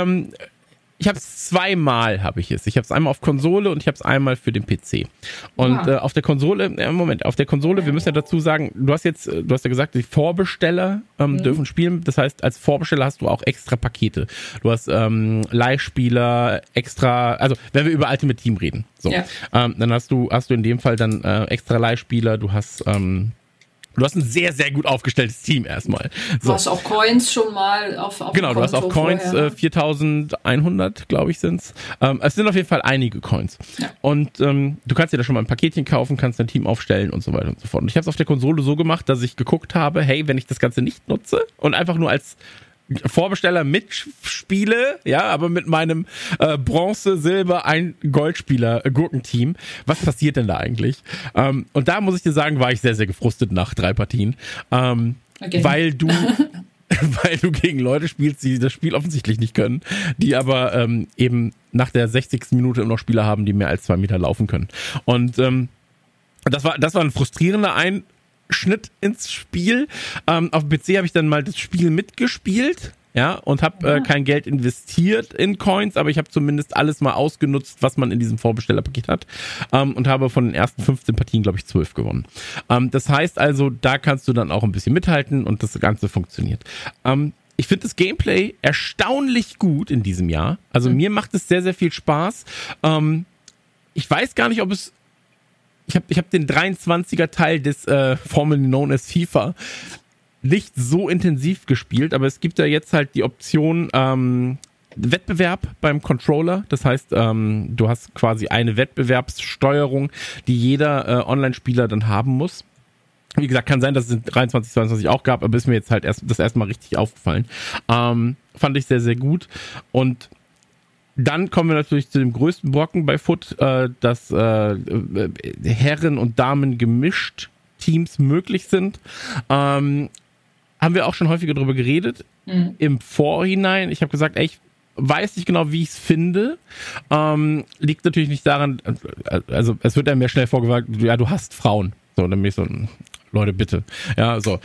zweimal es. Ich habe es einmal auf Konsole und ich habe es einmal für den PC. Und auf der Konsole, wir müssen ja dazu sagen, du hast ja gesagt, die Vorbesteller dürfen spielen. Das heißt, als Vorbesteller hast du auch extra Pakete. Du hast Leihspieler, extra, also wenn wir über Ultimate Team reden, so, dann hast du in dem Fall dann extra Leihspieler, du hast ein sehr, sehr gut aufgestelltes Team erstmal. So. Du hast auch Coins schon mal auf genau, du hast auch Coins, 4.100, glaube ich, sind's. Es sind auf jeden Fall einige Coins. Ja. Und du kannst dir da schon mal ein Paketchen kaufen, kannst dein Team aufstellen und so weiter und so fort. Und ich habe es auf der Konsole so gemacht, dass ich geguckt habe, hey, wenn ich das Ganze nicht nutze und einfach nur als Vorbesteller mitspiele, ja, aber mit meinem Bronze, Silber, ein Goldspieler Gurkenteam. Was passiert denn da eigentlich? Und da muss ich dir sagen, war ich sehr, sehr gefrustet nach 3 Partien, weil du gegen Leute spielst, die das Spiel offensichtlich nicht können, die aber eben nach der 60. Minute immer noch Spieler haben, die mehr als 2 Meter laufen können. Und das war ein frustrierender Schnitt ins Spiel. Auf dem PC habe ich dann mal das Spiel mitgespielt, ja, und habe kein Geld investiert in Coins, aber ich habe zumindest alles mal ausgenutzt, was man in diesem Vorbestellerpaket hat, und habe von den ersten 15 Partien, glaube ich, 12 gewonnen. Das heißt also, da kannst du dann auch ein bisschen mithalten und das Ganze funktioniert. Ich finde das Gameplay erstaunlich gut in diesem Jahr. Also mir macht es sehr, sehr viel Spaß. Ich weiß gar nicht, ob es Ich hab den 23er Teil des formerly known as FIFA nicht so intensiv gespielt, aber es gibt ja jetzt halt die Option Wettbewerb beim Controller. Das heißt, du hast quasi eine Wettbewerbssteuerung, die jeder Online-Spieler dann haben muss. Wie gesagt, kann sein, dass es in 23, 22 auch gab, aber ist mir jetzt halt das erste Mal richtig aufgefallen. Fand ich sehr, sehr gut. Und dann kommen wir natürlich zu dem größten Brocken bei Foot, dass Herren und Damen gemischt Teams möglich sind. Haben wir auch schon häufiger drüber geredet. Im Vorhinein, ich habe gesagt, ey, weiß nicht genau, wie ich es finde. Liegt natürlich nicht daran, also es wird einem ja schnell vorgeworfen, ja, du hast Frauen. So, dann bin ich so, Leute, bitte. Ja, so.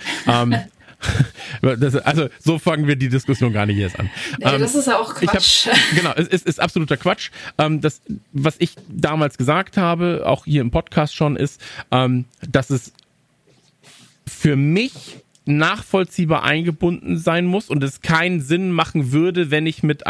Also so fangen wir die Diskussion gar nicht erst an. Nee, das ist ja auch Quatsch. Genau, es ist absoluter Quatsch. Das, was ich damals gesagt habe, auch hier im Podcast schon, ist, dass es für mich nachvollziehbar eingebunden sein muss und es keinen Sinn machen würde, wenn ich mit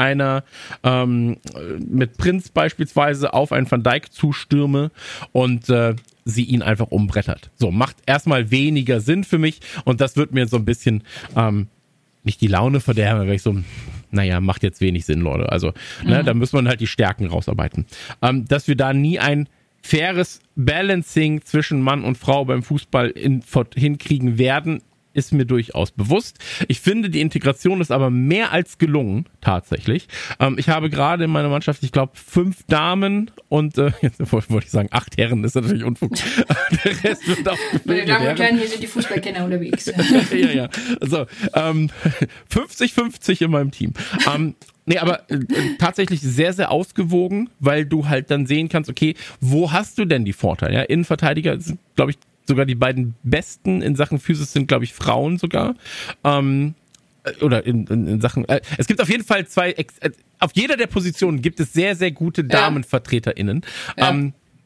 mit Prinz beispielsweise auf einen Van Dijk zustürme und sie ihn einfach umbrettert. So, macht erstmal weniger Sinn für mich und das wird mir so ein bisschen nicht die Laune verderben, weil ich so, naja, macht jetzt wenig Sinn, Leute. Also, da muss man halt die Stärken rausarbeiten. Dass wir da nie ein faires Balancing zwischen Mann und Frau beim Fußball hinkriegen werden, ist mir durchaus bewusst. Ich finde, die Integration ist aber mehr als gelungen, tatsächlich. Ich habe gerade in meiner Mannschaft, ich glaube, 5 Damen und jetzt wollte ich sagen 8 Herren, ist natürlich Unfug. Der Rest wird auch meine Damen und Herren, hier sind die Fußballkenner unterwegs. ja. Also 50-50 in meinem Team. Nee, aber tatsächlich sehr, sehr ausgewogen, weil du halt dann sehen kannst, okay, wo hast du denn die Vorteile? Ja, Innenverteidiger sind, glaube ich, sogar die beiden besten in Sachen Physis sind, glaube ich, Frauen sogar. Oder in Sachen. Es gibt auf jeden Fall auf jeder der Positionen gibt es sehr, sehr gute DamenvertreterInnen. Ja.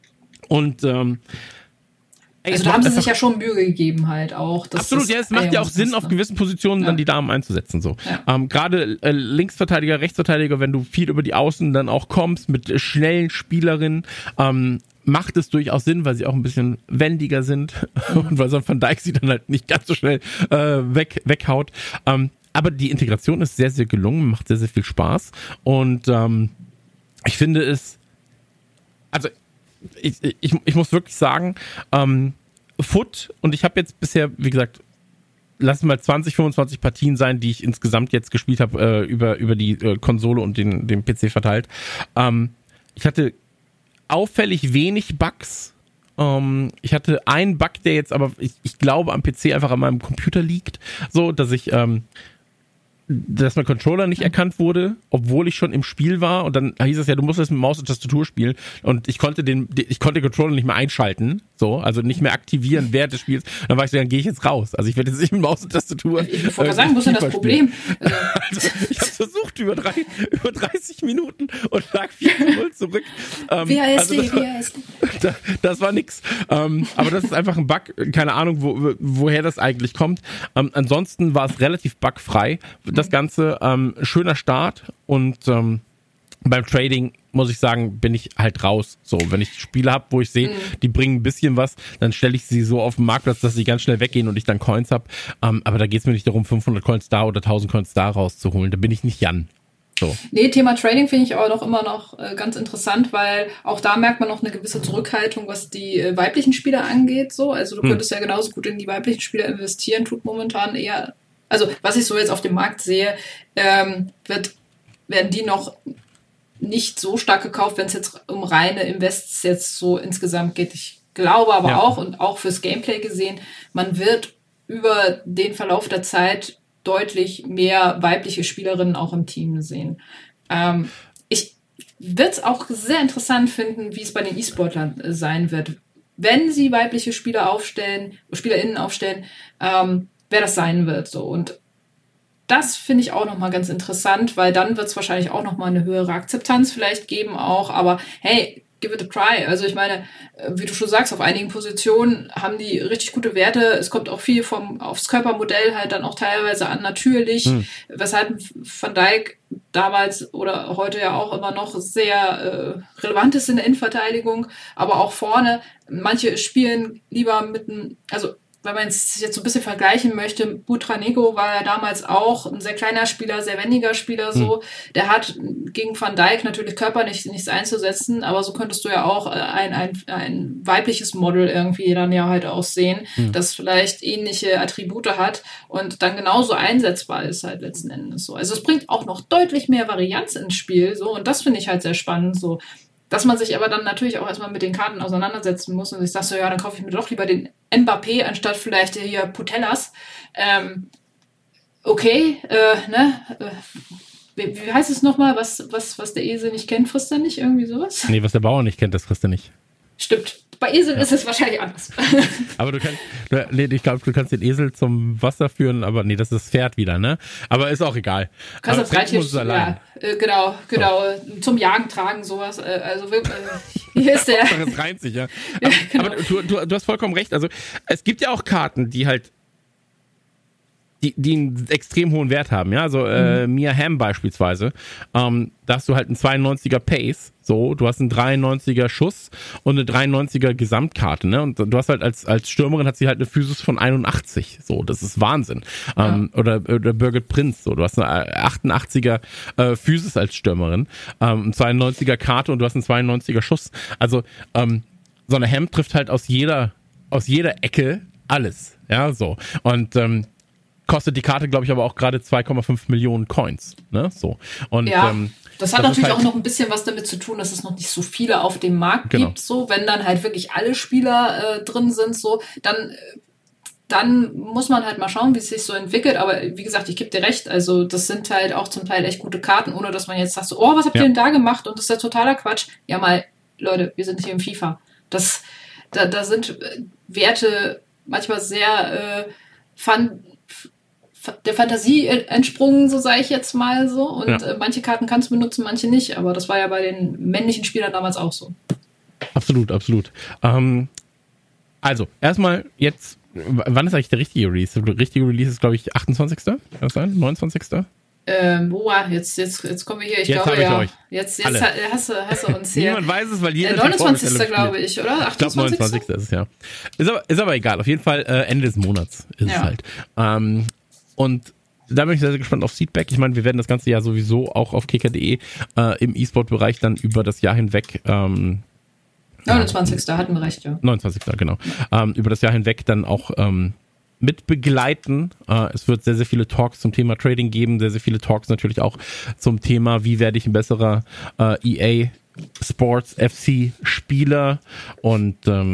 Also da haben sie sich ja schon Mühe gegeben halt auch. Absolut, ja, es macht ja auch Sinn, auf gewissen Positionen dann die Damen einzusetzen. So. Ja. Gerade Linksverteidiger, Rechtsverteidiger, wenn du viel über die Außen dann auch kommst mit schnellen Spielerinnen, macht es durchaus Sinn, weil sie auch ein bisschen wendiger sind und weil so ein Van Dijk sie dann halt nicht ganz so schnell weghaut. Aber die Integration ist sehr, sehr gelungen, macht sehr, sehr viel Spaß und ich finde es, also ich muss wirklich sagen, Foot, und ich habe jetzt bisher, wie gesagt, lass es mal 20, 25 Partien sein, die ich insgesamt jetzt gespielt habe, über die Konsole und den PC verteilt. Ich hatte auffällig wenig Bugs. Ich hatte einen Bug, der jetzt aber, ich glaube, am PC einfach an meinem Computer liegt, so, dass mein Controller nicht erkannt wurde, obwohl ich schon im Spiel war und dann hieß es ja, du musst das mit Maus und Tastatur spielen und ich konnte den Controller nicht mehr einschalten, so, also nicht mehr aktivieren während des Spiels. Dann war ich so, dann gehe ich jetzt raus. Also ich werde jetzt nicht mit Maus und Tastatur. Ich wollte sagen, wo ist denn das Problem? Also, ich habe versucht über 30 Minuten und lag 4-0 zurück. Das war nix. Aber das ist einfach ein Bug, keine Ahnung, woher das eigentlich kommt. Ansonsten war es relativ bugfrei. Das Ganze, schöner Start und beim Trading, muss ich sagen, bin ich halt raus. So, wenn ich Spiele habe, wo ich sehe, die bringen ein bisschen was, dann stelle ich sie so auf den Marktplatz, dass sie ganz schnell weggehen und ich dann Coins habe. Aber da geht es mir nicht darum, 500 Coins da oder 1000 Coins da rauszuholen. Da bin ich nicht Jan. So. Nee, Thema Trading finde ich aber immer noch ganz interessant, weil auch da merkt man noch eine gewisse Zurückhaltung, was die weiblichen Spieler angeht. So, also du könntest ja genauso gut in die weiblichen Spieler investieren, tut momentan eher. Also, was ich so jetzt auf dem Markt sehe, werden die noch nicht so stark gekauft, wenn es jetzt um reine Invests jetzt so insgesamt geht. Ich glaube aber auch, und auch fürs Gameplay gesehen, man wird über den Verlauf der Zeit deutlich mehr weibliche Spielerinnen auch im Team sehen. Ich würde es auch sehr interessant finden, wie es bei den E-Sportlern sein wird. Wenn sie weibliche SpielerInnen aufstellen, wer das sein wird. So. Und das finde ich auch nochmal ganz interessant, weil dann wird es wahrscheinlich auch nochmal eine höhere Akzeptanz vielleicht geben auch. Aber hey, give it a try. Also ich meine, wie du schon sagst, auf einigen Positionen haben die richtig gute Werte. Es kommt auch viel aufs Körpermodell halt dann auch teilweise an, natürlich. Weshalb Van Dijk damals oder heute ja auch immer noch sehr relevant ist in der Innenverteidigung. Aber auch vorne, manche spielen lieber wenn man es jetzt so ein bisschen vergleichen möchte, Butranego war ja damals auch ein sehr kleiner Spieler, sehr wendiger Spieler, so. Der hat gegen Van Dijk natürlich körperlich nichts einzusetzen, aber so könntest du ja auch ein weibliches Model irgendwie dann ja halt auch sehen, das vielleicht ähnliche Attribute hat und dann genauso einsetzbar ist halt letzten Endes so. Also es bringt auch noch deutlich mehr Varianz ins Spiel, so, und das finde ich halt sehr spannend, so. Dass man sich aber dann natürlich auch erstmal mit den Karten auseinandersetzen muss und ich sage so, ja, dann kaufe ich mir doch lieber den Mbappé anstatt vielleicht hier Putellas. wie heißt es nochmal, was der Esel nicht kennt, frisst er nicht, irgendwie sowas? Nee, was der Bauer nicht kennt, das frisst er nicht. Stimmt. Bei Eseln ist es wahrscheinlich anders. Aber ich glaube, du kannst den Esel zum Wasser führen, aber nee, das ist das Pferd wieder, ne? Aber ist auch egal. Du kannst das Reittier, genau, so. Zum Jagen tragen, sowas. Also hier ist der. Das reimt sich, ja. Aber du hast vollkommen recht. Also es gibt ja auch Karten, die halt die einen extrem hohen Wert haben, ja, so Mia Hamm beispielsweise, da hast du halt einen 92er Pace, so, du hast einen 93er Schuss und eine 93er Gesamtkarte, ne, und du hast halt als Stürmerin hat sie halt eine Physis von 81, so, das ist Wahnsinn, oder Birgit Prinz, so, du hast eine 88er Physis als Stürmerin, eine 92er Karte und du hast einen 92er Schuss, also so eine Hamm trifft halt aus jeder Ecke alles, ja, so, und kostet die Karte, glaube ich, aber auch gerade 2,5 Millionen Coins. Ne? So. Und, ja, das hat natürlich halt auch noch ein bisschen was damit zu tun, dass es noch nicht so viele auf dem Markt gibt. So, wenn dann halt wirklich alle Spieler drin sind, so, dann muss man halt mal schauen, wie es sich so entwickelt. Aber wie gesagt, ich gebe dir recht. Also das sind halt auch zum Teil echt gute Karten, ohne dass man jetzt sagt, so, oh, was habt ihr denn da gemacht? Und das ist ja totaler Quatsch. Ja mal, Leute, wir sind hier im FIFA. Da sind Werte manchmal sehr der Fantasie entsprungen, so sage ich jetzt mal so. Und manche Karten kannst du benutzen, manche nicht. Aber das war ja bei den männlichen Spielern damals auch so. Absolut. Also, erstmal jetzt, wann ist eigentlich der richtige Release? Der richtige Release ist, glaube ich, 28. Kann das sein? 29. Jetzt kommen wir hier. Ich glaube, ja. Jetzt hast du uns hier. Niemand weiß es, weil jeder 29. glaube ich, oder? 28. Ich glaube, 29. ist es, ja. Ist aber egal. Auf jeden Fall Ende des Monats ist es halt. Und da bin ich sehr, sehr gespannt auf Feedback. Ich meine, wir werden das ganze Jahr sowieso auch auf kicker.de im E-Sport-Bereich dann über das Jahr hinweg 29. hatten wir recht, ja. 29. genau. Über das Jahr hinweg dann auch mit begleiten. Es wird sehr, sehr viele Talks zum Thema Trading geben, sehr, sehr viele Talks natürlich auch zum Thema, wie werde ich ein besserer EA Sports FC Spieler. Und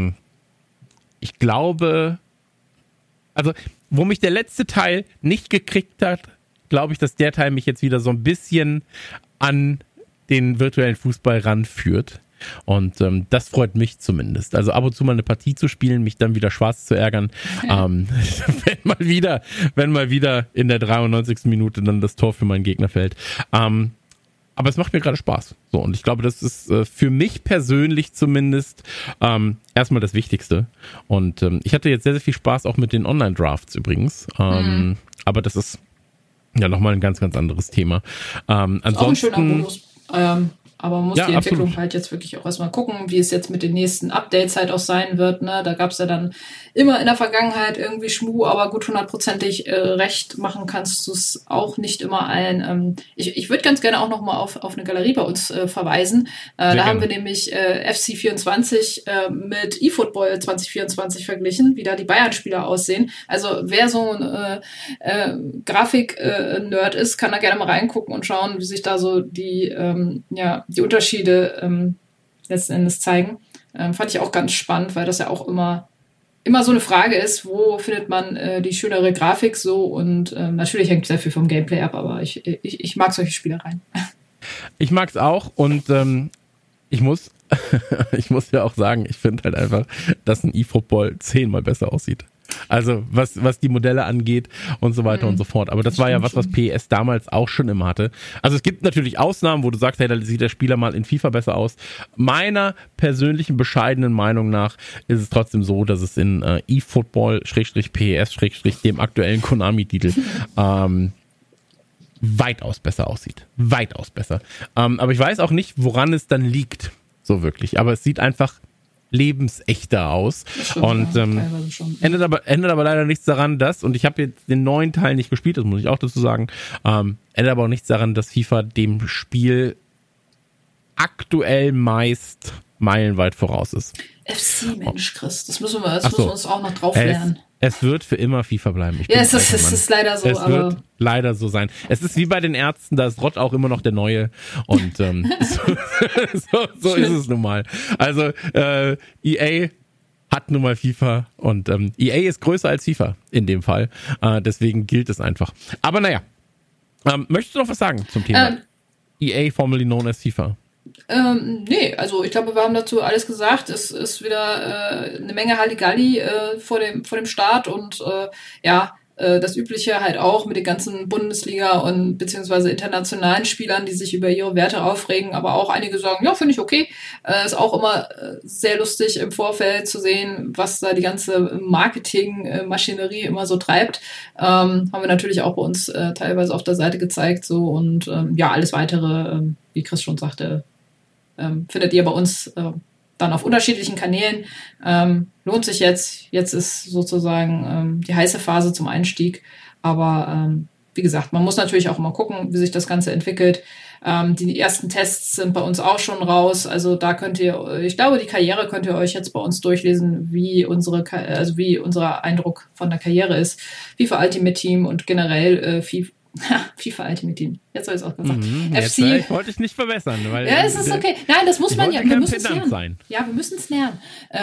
ich glaube, also wo mich der letzte Teil nicht gekriegt hat, glaube ich, dass der Teil mich jetzt wieder so ein bisschen an den virtuellen Fußball ranführt. Und das freut mich zumindest. Also ab und zu mal eine Partie zu spielen, mich dann wieder schwarz zu ärgern, wenn mal wieder in der 93. Minute dann das Tor für meinen Gegner fällt. Aber es macht mir gerade Spaß. So, und ich glaube, das ist für mich persönlich zumindest erstmal das Wichtigste. Und ich hatte jetzt sehr, sehr viel Spaß auch mit den Online-Drafts übrigens. Aber das ist ja nochmal ein ganz, ganz anderes Thema. Ansonsten, auch ein schöner Bonus. Aber man muss die Entwicklung halt jetzt wirklich auch erstmal gucken, wie es jetzt mit den nächsten Updates halt auch sein wird. Ne? Da gab es ja dann immer in der Vergangenheit irgendwie Schmuh, aber gut 100%ig recht machen kannst du es auch nicht immer allen. Ich würde ganz gerne auch nochmal auf eine Galerie bei uns verweisen. Da haben wir nämlich FC24 mit eFootball 2024 verglichen, wie da die Bayern-Spieler aussehen. Also wer so ein Grafik-Nerd ist, kann da gerne mal reingucken und schauen, wie sich da so die Unterschiede letzten Endes zeigen. Fand ich auch ganz spannend, weil das ja auch immer so eine Frage ist, wo findet man die schönere Grafik so, und natürlich hängt sehr viel vom Gameplay ab, aber ich mag solche Spielereien. Ich mag es auch, und ich muss ja auch sagen, ich finde halt einfach, dass ein eFootball 10-mal besser aussieht. Also was die Modelle angeht und so weiter und so fort. Aber das war ja was PES damals auch schon immer hatte. Also es gibt natürlich Ausnahmen, wo du sagst, hey, da sieht der Spieler mal in FIFA besser aus. Meiner persönlichen bescheidenen Meinung nach ist es trotzdem so, dass es in eFootball-PES- dem aktuellen Konami-Titel weitaus besser aussieht. Weitaus besser. Aber ich weiß auch nicht, woran es dann liegt. So wirklich. Aber es sieht einfach lebensechter aus. Und ändert aber leider nichts daran, und ich habe jetzt den neuen Teil nicht gespielt, das muss ich auch dazu sagen, ändert aber auch nichts daran, dass FIFA dem Spiel aktuell meist meilenweit voraus ist. FC, Mensch, Chris, das müssen wir uns auch noch drauf lernen. Es wird für immer FIFA bleiben. Es ist leider so. Es wird leider so sein. Es ist wie bei den Ärzten, da ist Rott auch immer noch der Neue. Und so ist es nun mal. Also EA hat nun mal FIFA, und EA ist größer als FIFA in dem Fall. Deswegen gilt es einfach. Aber naja, Möchtest du noch was sagen zum Thema? EA, formerly known as FIFA. Nee, also ich glaube, wir haben dazu alles gesagt. Es ist wieder eine Menge Halligalli vor dem Start und das Übliche halt auch mit den ganzen Bundesliga- und beziehungsweise internationalen Spielern, die sich über ihre Werte aufregen, aber auch einige sagen, ja, finde ich okay. Ist auch immer sehr lustig im Vorfeld zu sehen, was da die ganze Marketingmaschinerie immer so treibt. Haben wir natürlich auch bei uns teilweise auf der Seite gezeigt so und alles weitere, wie Chris schon sagte, findet ihr bei uns dann auf unterschiedlichen Kanälen. Lohnt sich jetzt. Jetzt ist sozusagen die heiße Phase zum Einstieg. Aber wie gesagt, man muss natürlich auch immer gucken, wie sich das Ganze entwickelt. Die ersten Tests sind bei uns auch schon raus. Also da könnt ihr, ich glaube, die Karriere könnt ihr euch jetzt bei uns durchlesen, wie unser Eindruck von der Karriere ist. FIFA Ultimate Team und generell FIFA Ultimate Team. Jetzt habe ich es auch gesagt. FC. Ich wollte dich nicht verbessern. Weil ja, es ist okay. Nein, das muss man ja. Wir müssen es lernen. Sein. Ja, wir müssen es lernen.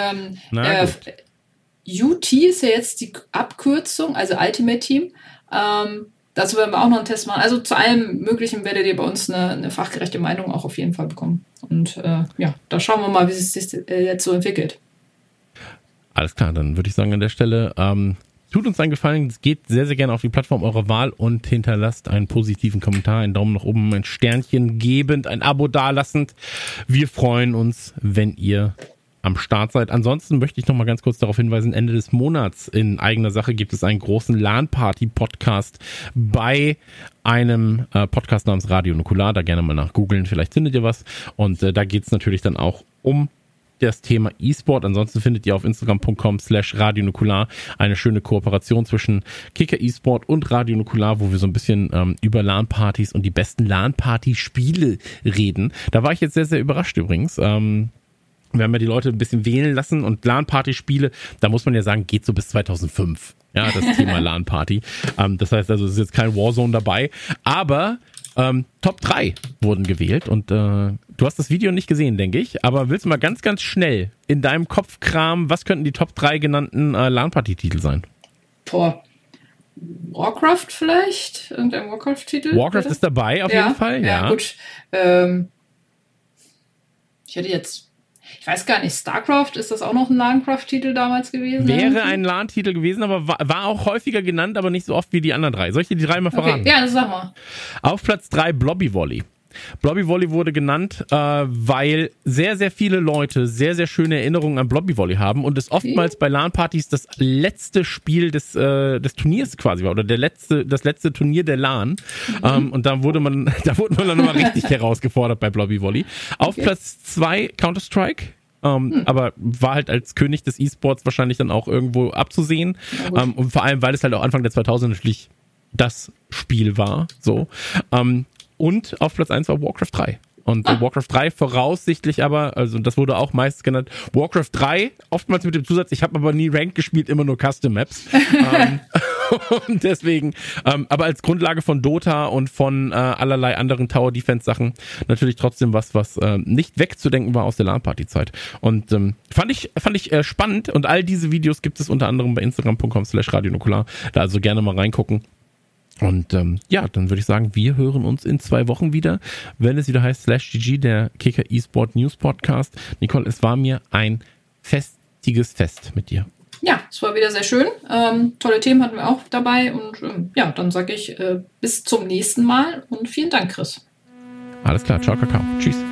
UT ist ja jetzt die Abkürzung, also Ultimate Team. Dazu werden wir auch noch einen Test machen. Also zu allem Möglichen werdet ihr bei uns eine fachgerechte Meinung auch auf jeden Fall bekommen. Und da schauen wir mal, wie es sich jetzt so entwickelt. Alles klar, dann würde ich sagen an der Stelle, tut uns einen Gefallen, geht sehr, sehr gerne auf die Plattform eurer Wahl und hinterlasst einen positiven Kommentar, einen Daumen nach oben, ein Sternchen gebend, ein Abo dalassend. Wir freuen uns, wenn ihr am Start seid. Ansonsten möchte ich noch mal ganz kurz darauf hinweisen, Ende des Monats in eigener Sache gibt es einen großen LAN-Party-Podcast bei einem Podcast namens Radio Nukular. Da gerne mal nach googeln, vielleicht findet ihr was. Und da geht es natürlich dann auch um das Thema E-Sport. Ansonsten findet ihr auf instagram.com/Radio Nukular eine schöne Kooperation zwischen Kicker E-Sport und Radio Nukular, wo wir so ein bisschen über LAN-Partys und die besten LAN-Party-Spiele reden. Da war ich jetzt sehr, sehr überrascht übrigens. Wir haben ja die Leute ein bisschen wählen lassen und LAN-Party-Spiele, da muss man ja sagen, geht so bis 2005. Ja, das Thema LAN-Party. Das heißt also, es ist jetzt kein Warzone dabei, aber Top 3 wurden gewählt und du hast das Video nicht gesehen, denke ich, aber willst du mal ganz, ganz schnell in deinem Kopf kramen, was könnten die Top 3 genannten LAN-Party-Titel sein? Boah. Warcraft vielleicht? Irgendein Warcraft-Titel? Warcraft ist dabei, auf jeden Fall, ja. Ja, gut. Ich hätte jetzt, ich weiß gar nicht, StarCraft, ist das auch noch ein LAN-Craft-Titel damals gewesen? Wäre ein LAN-Titel gewesen, aber war auch häufiger genannt, aber nicht so oft wie die anderen 3. Soll ich dir die 3 mal verraten? Okay, ja, das sag mal. Auf Platz 3 Blobby Volley. Blobby Volley wurde genannt, weil sehr, sehr viele Leute sehr, sehr schöne Erinnerungen an Blobby Volley haben und es oftmals bei LAN-Partys das letzte Spiel des Turniers quasi war oder das letzte Turnier der LAN. Und da wurde man dann nochmal richtig herausgefordert bei Blobby Volley. Auf Platz 2 Counter-Strike. Aber war halt als König des E-Sports wahrscheinlich dann auch irgendwo abzusehen. Und vor allem, weil es halt auch Anfang der 2000er natürlich das Spiel war. So. Und auf Platz 1 war Warcraft 3. Und Warcraft 3 voraussichtlich aber, also das wurde auch meist genannt, Warcraft 3, oftmals mit dem Zusatz, ich habe aber nie Ranked gespielt, immer nur Custom Maps. Und deswegen, aber als Grundlage von Dota und von allerlei anderen Tower Defense Sachen natürlich trotzdem was nicht wegzudenken war aus der LAN-Party-Zeit. Und fand ich spannend und all diese Videos gibt es unter anderem bei instagram.com/Radio Nukular. Da also gerne mal reingucken. Und dann würde ich sagen, wir hören uns in 2 Wochen wieder, wenn es wieder heißt /GG, der Kicker E-Sport News Podcast. Nicole, es war mir ein festiges Fest mit dir. Ja, es war wieder sehr schön. Tolle Themen hatten wir auch dabei. Und dann sage ich bis zum nächsten Mal und vielen Dank, Chris. Alles klar, ciao, Kakao. Tschüss.